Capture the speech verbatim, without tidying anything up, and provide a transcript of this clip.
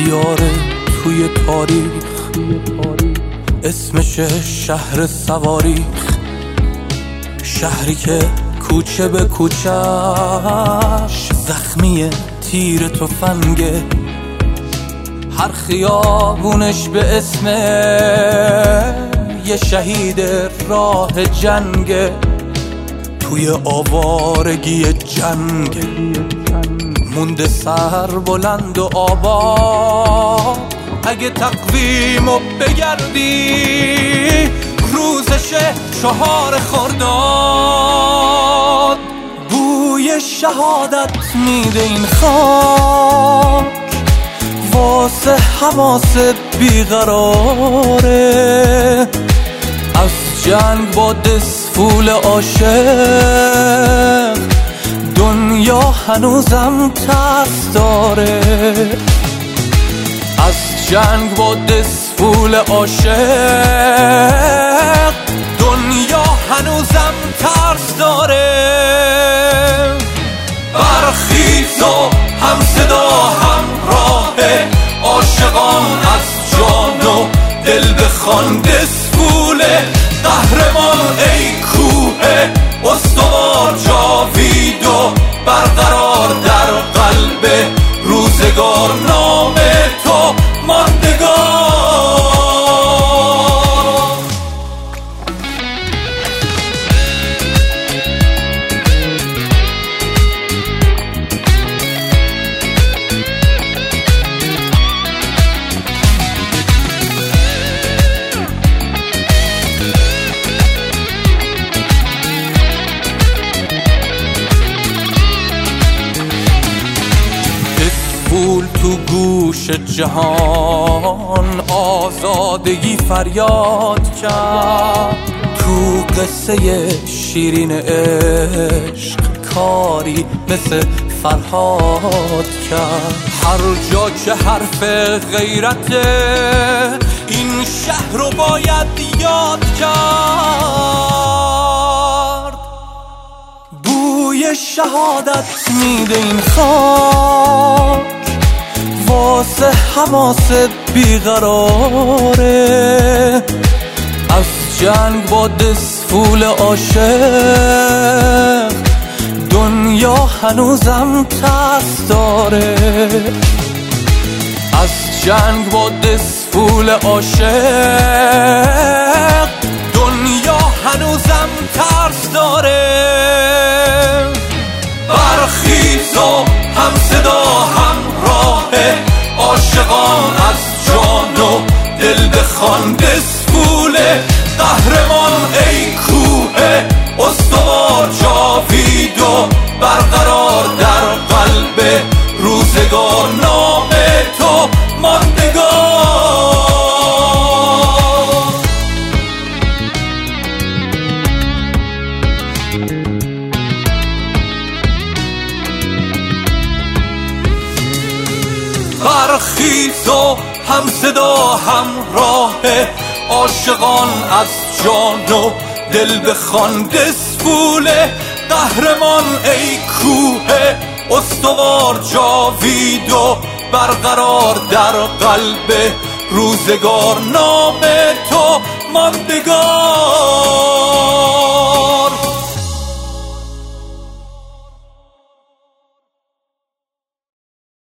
دیاره توی تاریخ، اسمش شهر سواریخ، شهری که کوچه به کوچه‌اش زخمی تیر تفنگه، هر خیابونش به اسم یه شهید راه جنگه، توی آوارگی جنگ مونده سر بلند و آباد. اگه تقویمو بگردی روزش چهار خرداد، بوی شهادت میده این خاک واسه حماس بیقراره، از جنگ با دسفول عاشق دنیا هنوزم ترس داره، از جنگ با دسفول عاشق دنیا هنوزم ترس داره. برخیز و هم صدا هم راه عاشقان، از جان و دل بخوان دسفول قهرمان ای کوه استوار جاوید و برقرار در قلب روزگار، نام تو ماندگار. پول تو گوش جهان آزادگی فریاد کرد، تو قصه شیرین عشق کاری مثل فرهاد کرد، هر جا که حرف غیرت این شهر رو باید یاد کرد، بوی شهادت میده این خاک واسه حماس بیقراره، از جنگ با دسفول عاشق دنیا هنوزم ترس داره، از جنگ با دسفول عاشق دنیا هنوزم ترس داره. برخیز و هم صدا هم راه عاشقان، از جان و دل بخوان دسفول قهرمان ای کوه استوار جاوید و برقرار در قلب روزگار، نام تو ماندگار. برخیز و هم صدا هم راه عاشقان، از جان و دل بخوان دسفول قهرمان ای کوه استوار جاوید و برقرار در قلب روزگار، نام تو ماندگار.